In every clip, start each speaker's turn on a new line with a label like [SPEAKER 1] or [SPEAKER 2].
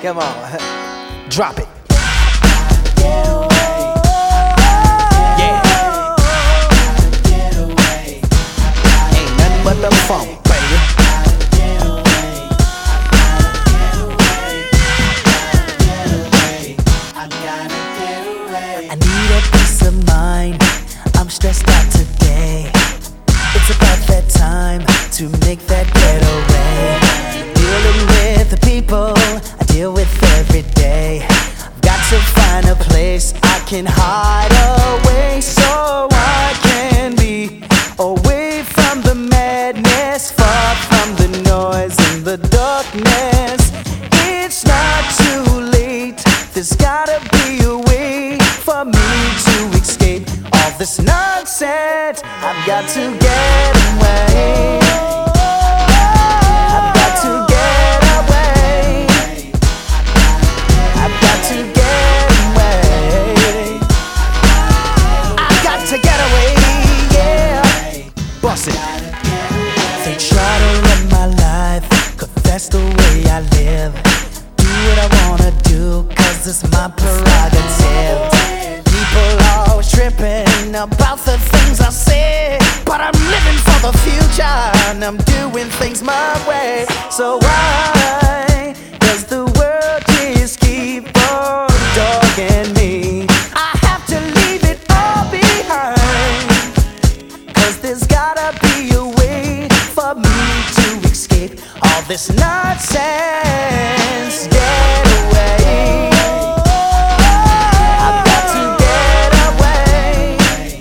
[SPEAKER 1] come on. Drop it. Yeah. Ain't nothing but the funk, baby.
[SPEAKER 2] I need a peace of mind. I'm stressed out today. It's about that time to make that getaway. Dealing with the people I deal with every day. I've got to find a place I can hide away, so I can be away from the madness, far from the noise and the darkness. It's not too late. There's gotta be a way for me to escape all this nonsense. I've got to get away. I've got to get away. I've got to get away. I've got to get away, yeah.
[SPEAKER 1] Bust it.
[SPEAKER 2] They try to run my life, 'cause that's the way I live. Do what I wanna do, 'cause it's my prerogative. People always tripping about the things I say, but I'm living for the future and I'm doing things my way. So why does the world just keep on dogging me? I have to leave it all behind, 'cause there's gotta be a way for me to escape all this nonsense. Get away. I've got to get away.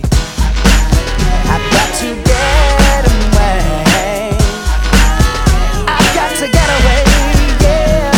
[SPEAKER 2] I've got to get away. I've got to get away, yeah.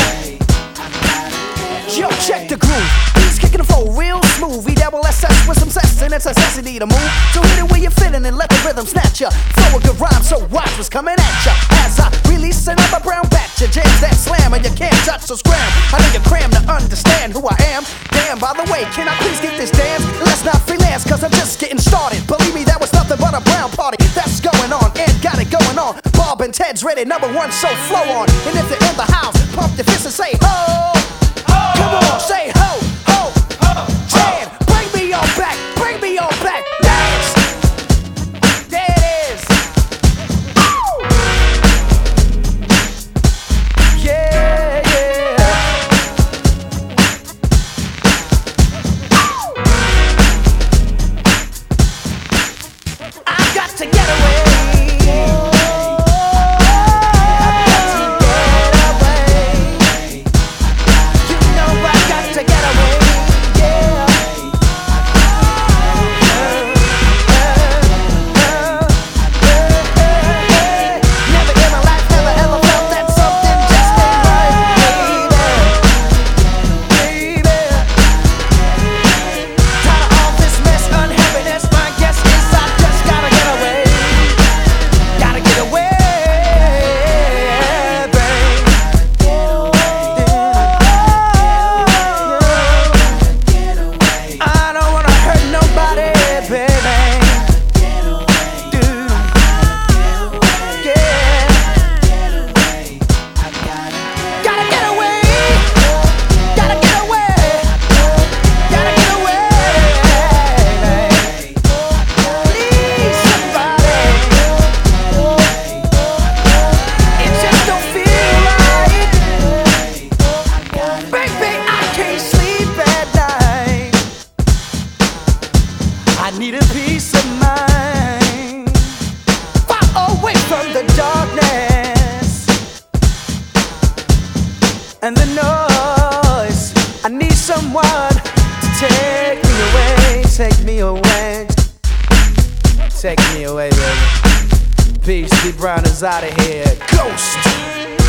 [SPEAKER 1] Yo, check the groove. He's kicking the flow real smooth. E-double-S-S with some sense, and it's a necessity to move. So hit it where you're feeling and let the rhythm snatch ya. Throw a good rhyme, so watch what's coming at ya. As I release another brown batch of jams that slam and you can't touch, so scram. I know you're crammed to understand who I am. Damn, by the way, can I please get this dance? Let's not freelance, 'cause I'm just getting started. Believe me, that was nothing but a brown party that's going on and got it going on. Bob and Ted's ready, #1, so flow on. And if you're in the house, pump your fist and say ho. Come on, say ho, ho, ho. Ted, bring me on back, bring me on back. Dance. There it is. Woo! Yeah, yeah. I've got to get away. I've got to get away. You know I got to get away, yeah. Never in my life, never ever felt that something just ain't right, baby, baby. Tired of all this mess, unhappiness. My guess is I just gotta get away. Gotta get away, I don't wanna hurt nobody, baby. Dude. Yeah. Gotta get away. Gotta get away. Gotta get away. Please, somebody. It just don't feel right. Baby, I can't sleep at night. I need a peace of mind, far away from the darkness and the noise. I need someone to take me away, take me away, take me away, baby. Peace, D Brown is out of here. Ghost.